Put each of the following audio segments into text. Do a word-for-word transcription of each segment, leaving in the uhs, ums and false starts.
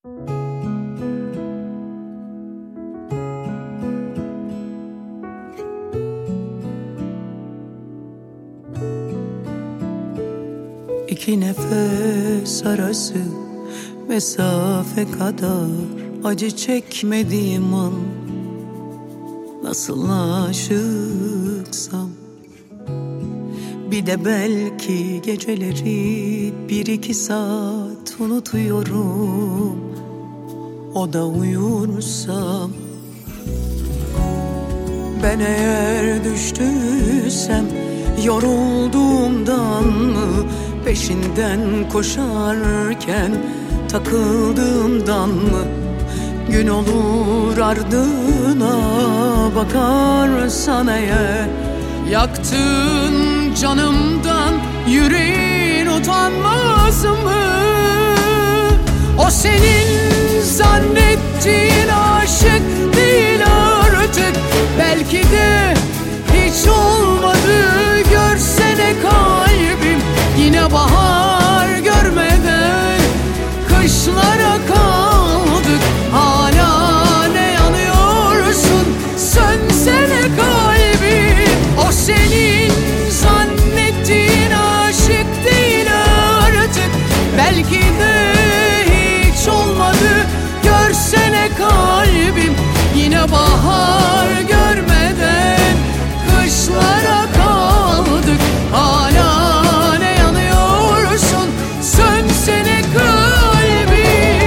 İki nefes arası mesafe kadar acı çekmediğim an, nasıl aşıksam. Bir de belki geceleri bir iki saat unutuyorum, o da uyursam. Ben eğer düştüysem yorulduğumdan mı, peşinden koşarken takıldığımdan mı? Gün olur ardına bakarsan eğer, yaktın canımdan yüreğin utanmaz mı? O senin zannettiğin aşık değil artık. Belki de hiç olmadı, görsene kalbim yine bahar görmeden kışlara kaldık. Hala ne yanıyorsun, sönsene kalbim. O senin zannettiğin aşık değil artık. Belki de hiç olmadı, görsene kalbim yine bahar görmeden kışlara kaldık. Hala ne yanıyorsun, sönsene kalbim.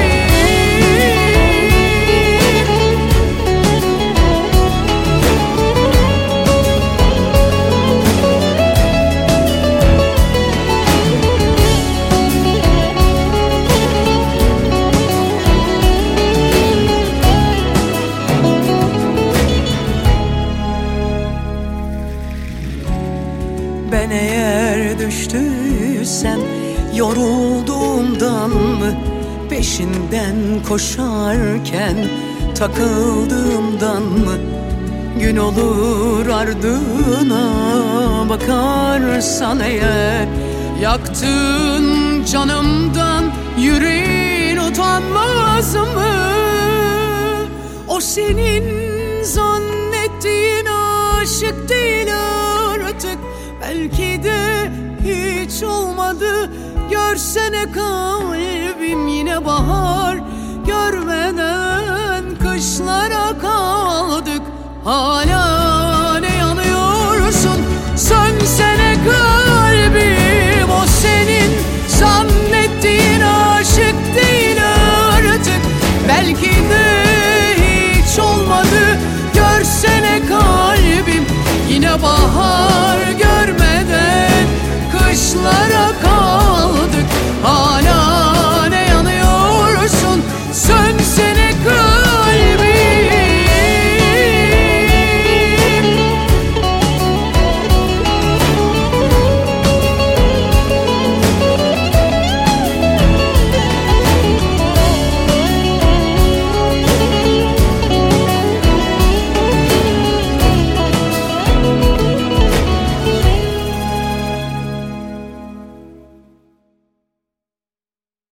Ben eğer düştüysem yorulduğumdan mı, peşinden koşarken takıldığımdan mı? Gün olur ardına bakarsan eğer, yaktın canımdan yüreğin utanmaz mı? O senin zannettiğin aşık değil artık. Belki de hiç olmadı, görsene kalbim yine bahar